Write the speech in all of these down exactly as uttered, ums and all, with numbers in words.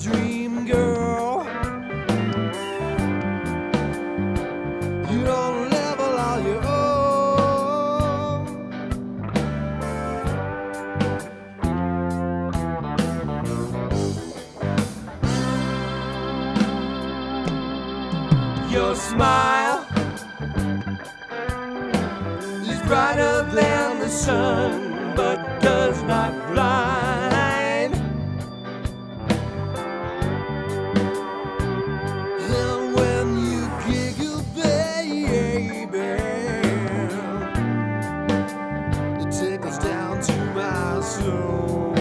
dream, girl. You don't level all your own. Your smile is brighter than the sun, but does not blind. And when you giggle, baby, it tickles down to my soul.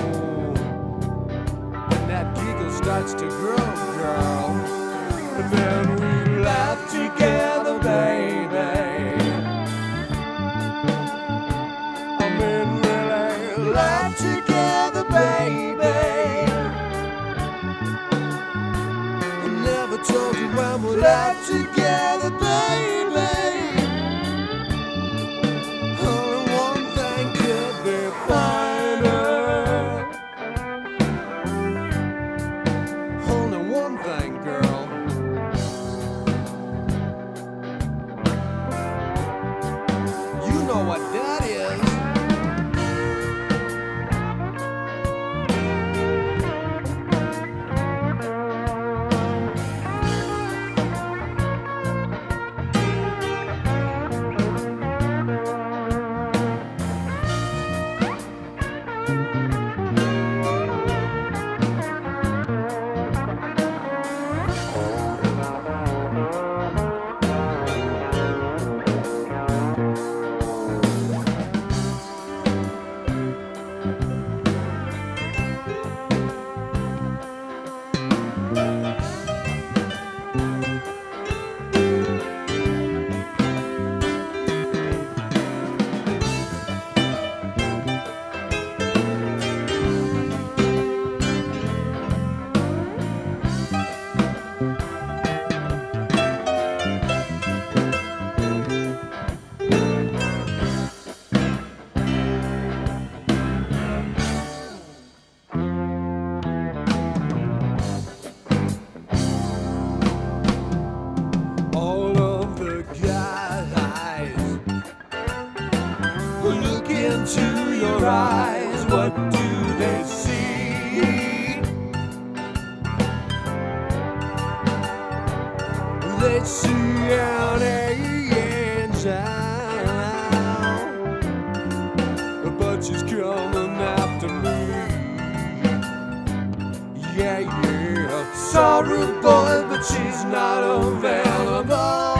When that giggle starts to grow, girl, and then we laugh together, baby. I mean, really laugh together, baby. I never told you when we'll laugh together, baby. Only one thing could be finer. Only one thing, girl. You know what that is. All of the guys will look into your eyes. What do they see? They see an angel, but she's coming after me. Yeah, yeah. Sorry, boy, but she's not available.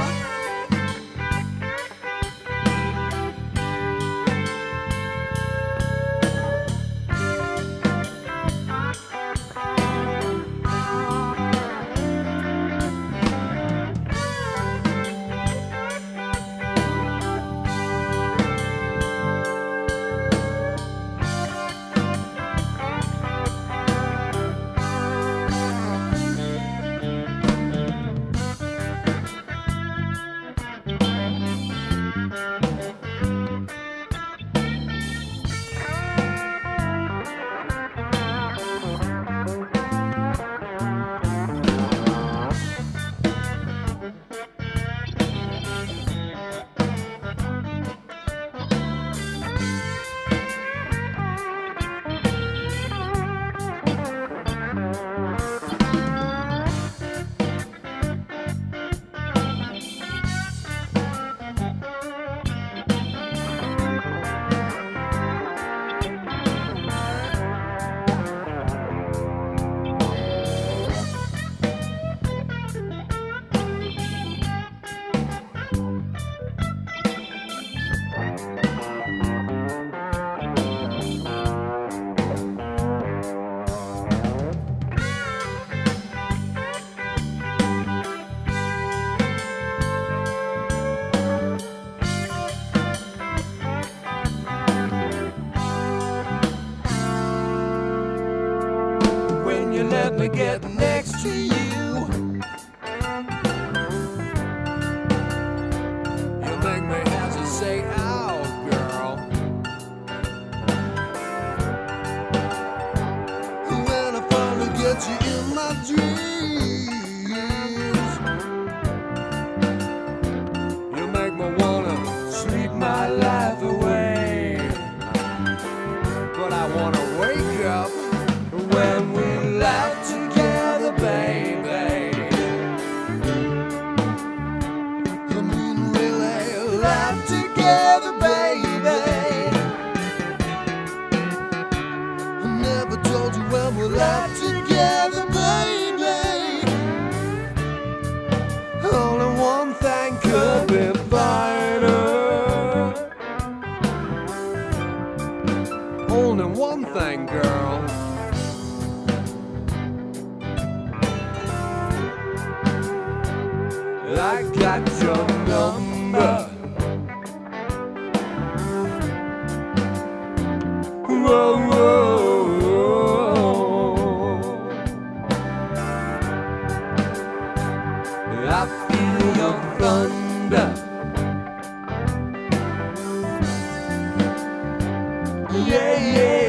Let me get next to you. You make me have to say, "Ow, girl." When I finally get you in my left together, baby. Only one thing could be finer. Only one thing, girl. I got your number. Whoa, whoa, whoa. I feel your thunder. Yeah, yeah.